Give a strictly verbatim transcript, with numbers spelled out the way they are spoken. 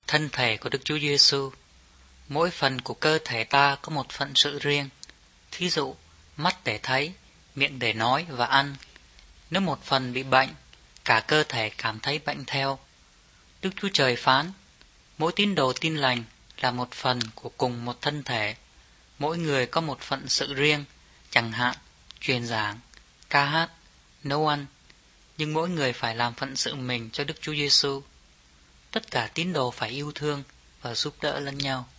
Thân thể của Đức Chúa Giêsu. Mỗi phần của cơ thể ta có một phận sự riêng. Thí dụ, mắt để thấy, miệng để nói và ăn. Nếu một phần bị bệnh, cả cơ thể cảm thấy bệnh theo. Đức Chúa Trời phán, mỗi tín đồ tin lành là một phần của cùng một thân thể. Mỗi người có một phận sự riêng, chẳng hạn truyền giảng, ca hát, nấu ăn. Nhưng mỗi người phải làm phận sự mình cho Đức Chúa Giêsu. Tất cả tín đồ phải yêu thương và giúp đỡ lẫn nhau.